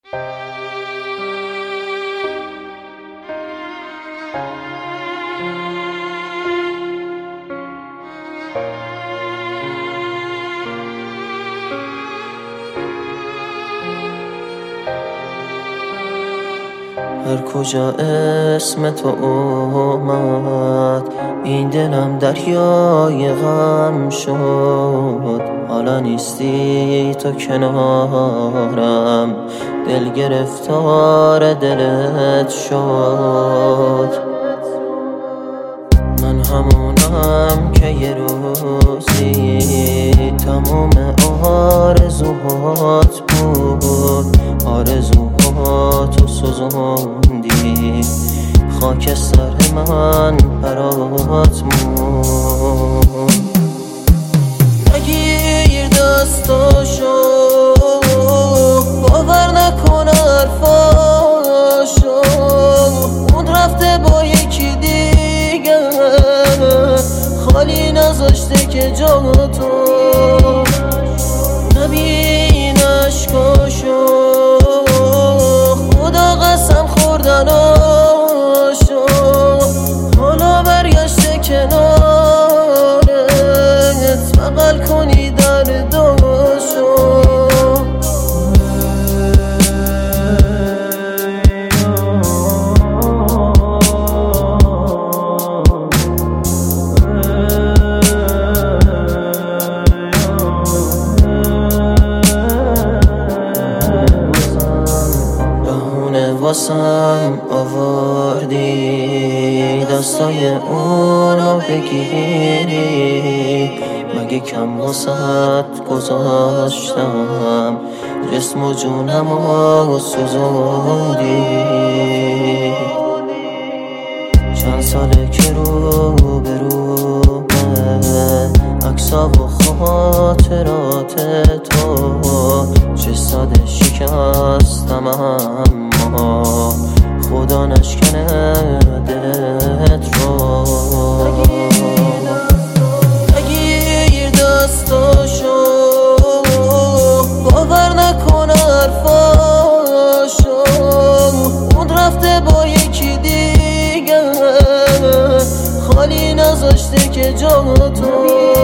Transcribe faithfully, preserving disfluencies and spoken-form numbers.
هر کجا اسم تو اومد این دلم دریای غم شد. حالا نیستی تو کنارم، دل گرفتار دلت شد. من همونم که یه روزی تموم آرزوهات بود. آرزوهاتو سوزوندی، خاک سر من برات موند. نگیر دستاشو، باور نکن حرفاشو. اون رفته با یکی دیگه، خالی نذاشته که جا تو. نبین عشقاشو، خدا قسم خوردناشو. حالا برگشته کنارت، بغل کنی درداشو. واسم آوردی دستای اونو بگیری، مگه کم واسط گذاشتم جسم و جونمو سوزوندی. چند ساله که رو به رو عکسا و خاطرات تو، چه ساده شکستم اما خدا نشکنه دلت رو. نگیر دستاشو، باور نکن حرفاشو. اون رفته با یکی دیگه، خالی نذاشته که جا تو.